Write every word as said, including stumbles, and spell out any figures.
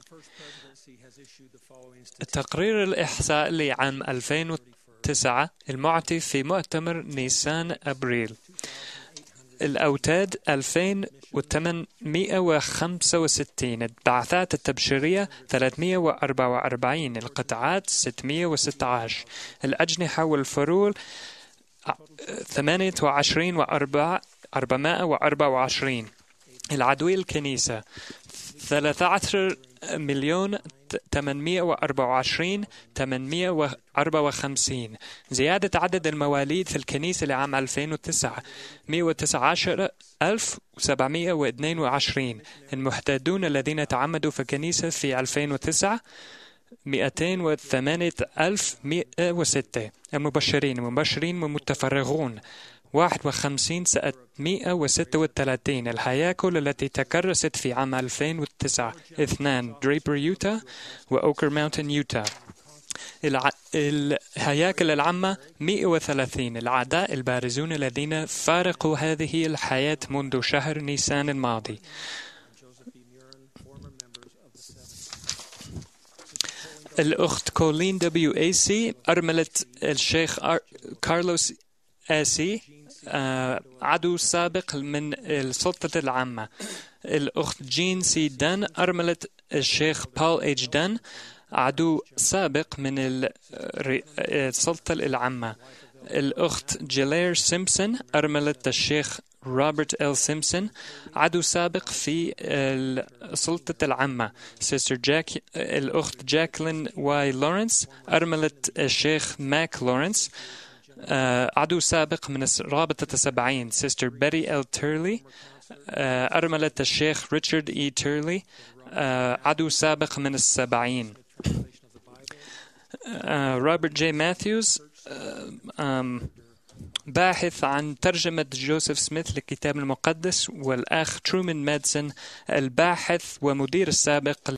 التقرير الإحصاء لعام ألفين وتسعة المعطي في مؤتمر نيسان أبريل: الأوتاد ألفين وثمانمئة وخمسة وستين، البعثات التبشيرية ثلاثمئة وأربعة وأربعين، القطاعات ستمئة وستة عشر، الأجنحة والفرول ثمانية وعشرين وأربعمائة وأربعة وعشرين، العضوية الكنيسة ثلاثة عشر مليون ثمانمئة وأربعة وعشرين ثمانمئة وأربعة وخمسين. زيادة عدد المواليد في الكنيسة لعام ألفين وتسعة مئة وتسعة عشر ألف وسبعمئة واثنين وعشرين. المحتدون الذين تعمدوا في الكنيسة في ألفين وتسعة مئتين وثمانية آلاف ومئة وستة. المبشرين المبشرين والمتفرغون واحد وخمسين مئة وستة وثلاثين. الهياكل التي تكرست في عام ألفين وتسعة اثنان دريبر يوتا وأوكر ماونتن يوتا. الع... الهياكل العامة مئة وثلاثين. الأعداء البارزون الذين فارقوا هذه الحياة منذ شهر نيسان الماضي: الأخت كولين دبليو اي سي أرملة الشيخ أر... كارلوس آسي، عضو سابق من السلطة العامة. الأخت جين سي دان أرملة الشيخ بول إيج دان، عضو سابق من السلطة العامة. الأخت جيلير سيمبسون أرملة الشيخ روبرت إل سيمبسون، عضو سابق في السلطة العامة. سيستر جاك الأخت جاكلين واي لورنس أرملة الشيخ ماك لورنس، عضو سابق من رابطة السبعين. سيستر بيري إل تيرلي أرملة الشيخ ريتشارد إي تيرلي، عضو سابق من السبعين. روبرت جي ماثيوز باحث عن ترجمة جوزيف سميث للكتاب المقدس. والأخ ترومان مادسون الباحث ومدير السابق